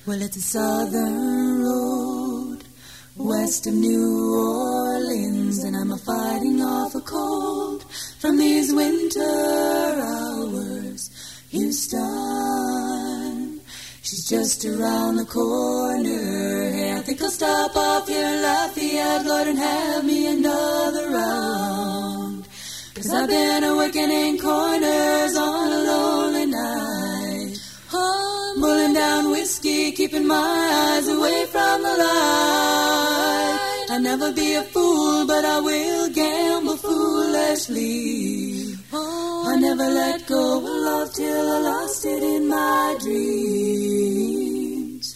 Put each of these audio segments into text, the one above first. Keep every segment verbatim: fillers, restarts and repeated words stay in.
Well, it's a southern road west of New Orleans, and I'm a fighting off a cold from these winter hours. Houston, she's just around the corner. Hey, I think I'll stop off here in Lafayette, Lord, and have me another round. Cause I've been a-working in corners on a lonely night. I'm pulling down whiskey, keeping my eyes away from the light. I'll never be a fool, but I will gamble foolishly. I never let go of love till I lost it in my dreams.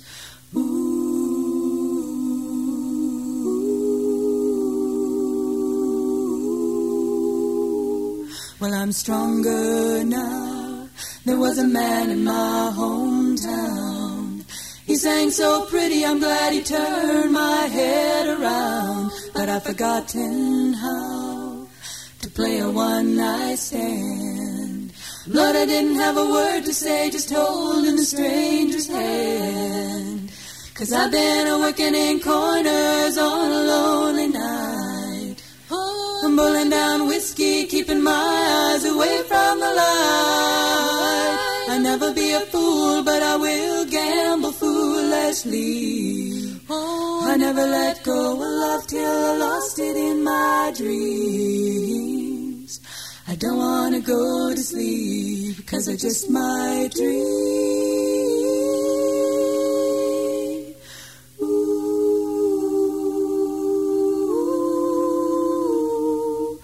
Ooh. Well, I'm stronger now. There was a man in my hometown. He sang so pretty, I'm glad he turned my head around. But I've forgotten how to play a one-night stand. Lord, I didn't have a word to say, just holding the stranger's hand. Cause I've been a-working in corners on a lonely night. I'm pulling down whiskey, keeping my eyes away from the light. I'll never be a fool, but I will gamble foolishly. I never let go of love till I lost it in my dreams. I don't want to go to sleep, cause I just might dream. Ooh,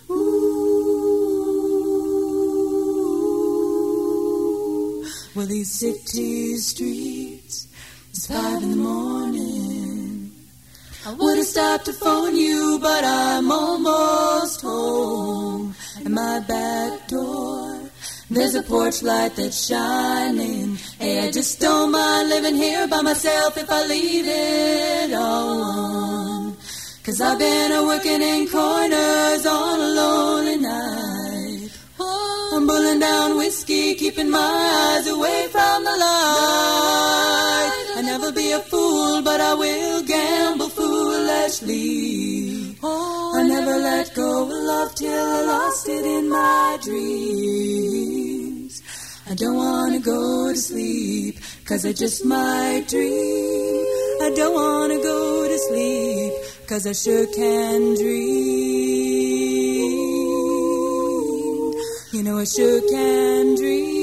ooh. Well, these city streets, it's five in the morning. I would have stopped to phone you, but I'm almost home. At my back door, there's a porch light that's shining. Hey, I just don't mind living here by myself if I leave it all on. Cause I've been a-working in corners on a lonely night. I'm pulling down whiskey, keeping my eyes away from the light. I'll never be a fool, but I will gamble foolishly. I never let go of love till I lost it in my dreams. I don't want to go to sleep, cause I just might dream. I don't want to go to sleep, cause I sure can dream. You know I sure can dream.